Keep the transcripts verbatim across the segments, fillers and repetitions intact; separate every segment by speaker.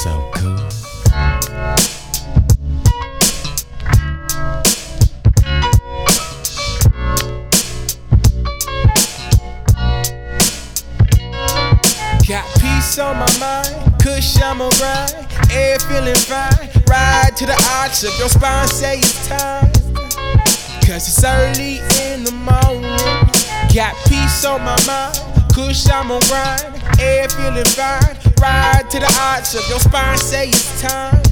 Speaker 1: so cool.
Speaker 2: Got peace on my mind, kush I'm on grind, air feeling fine. Ride to the arch of your spine, say it's time, cause it's early in the morning. Got peace on my mind, kush I'm on grind, air feeling fine. Ride to the arch of your spine, say it's time,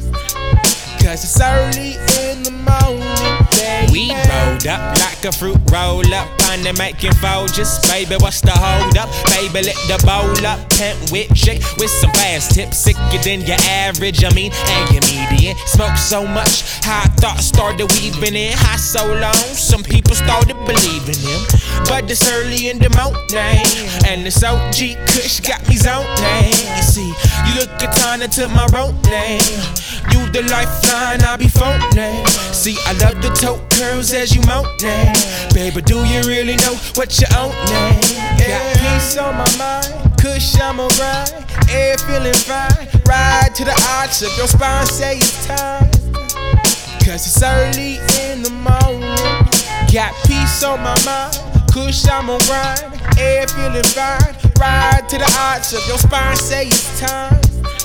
Speaker 2: cause it's early in the morning. Baby.
Speaker 1: We rolled up like a fruit roll up, on the making Folgers. Baby, what's the hold up? Baby, let the bowl up. Pimp with chick with some fast tips, sicker than your average, I mean, and your median. Smoke so much, high thoughts started weaving in. High so long, some people started believing him. But it's early in the morning, and this O G Kush got me zoning. You see, you look a ton to my rolling. You the lifeline, I be phoning. See, I love the toe curls as you moaning. Baby, do you really know what you owning?
Speaker 2: Got peace on my mind, kush I'm on grind, air feeling fine. Ride to the arch of your spine, say it's time, cause it's early in the morning. Got peace on my mind, kush I'm on grind, air feeling fine. Ride to the arch of your spine, say it's time,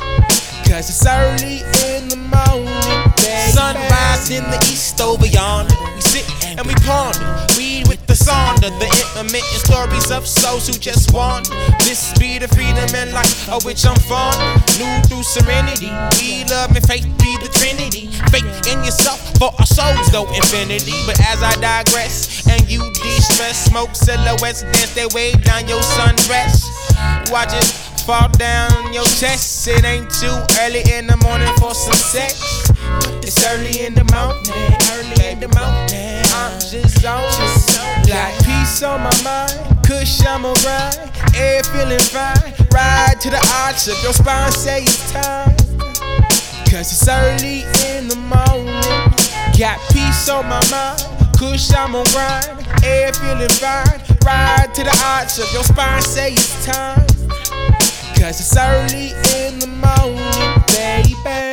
Speaker 2: cause it's early in the morning. Baby.
Speaker 1: Sunrise in the east over yonder. We sit and we ponder, read with the sonder, the intermittent stories of souls who just wander. This be the freedom and life of which I'm fond. New through serenity, we love and faith be the trinity. Faith in yourself for our souls though infinity. But as I digress and you de-stress, smoke silhouettes dance their way down your sundress. Watch it fall down your chest. It ain't too early in the morning for some sex. It's early in the morning, early in the morning. I'm just on it.
Speaker 2: Got peace on my mind, kush I'm on grind, air feeling fine. Ride to the arch of your spine, say it's time, cause it's early in the morning. Got peace on my mind, kush I'm on grind, air feeling fine. Ride to the arch of your spine, say it's time, cause it's early in the morning, baby.